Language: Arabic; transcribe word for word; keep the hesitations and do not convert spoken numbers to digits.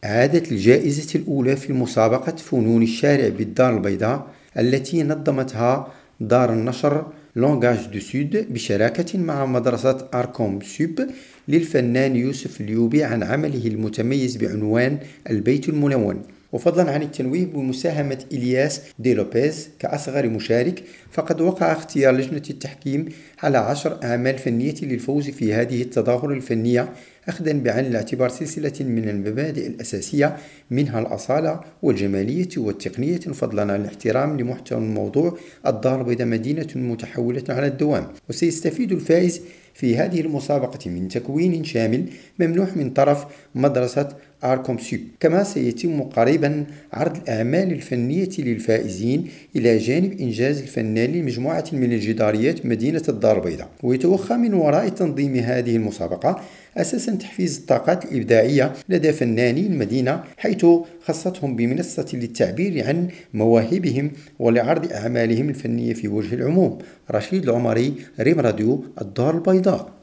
عادت الجائزة الأولى في مسابقة فنون الشارع بالدار البيضاء التي نظمتها دار النشر لونغاج دو سود بشراكة مع مدرسة أركوم سوب للفنان يوسف اليوبي عن عمله المتميز بعنوان البيت الملون. وفضلا عن التنويه بمساهمة إلياس دي لوبيز كأصغر مشارك، فقد وقع اختيار لجنة التحكيم على عشر أعمال فنية للفوز في هذه التظاهرة الفنية، أخذا بعين الاعتبار سلسلة من المبادئ الأساسية، منها الأصالة والجمالية والتقنية، فضلا عن الاحترام لمحتوى الموضوع. الدار البيضاء مدينة متحولة على الدوام، وسيستفيد الفائز في هذه المسابقة من تكوين شامل ممنوح من طرف مدرسة أركوم سوب. كما سيتم قريبا عرض الأعمال الفنية للفائزين إلى جانب إنجاز الفنان لمجموعة من الجداريات مدينة الدار البيضاء. ويتوخى من وراء تنظيم هذه المسابقة أساسا تحفيز الطاقات الإبداعية لدى فناني المدينة، حيث خصتهم بمنصة للتعبير عن مواهبهم ولعرض أعمالهم الفنية في وجه العموم. رشيد العمري، ريم راديو، الدار البيضاء.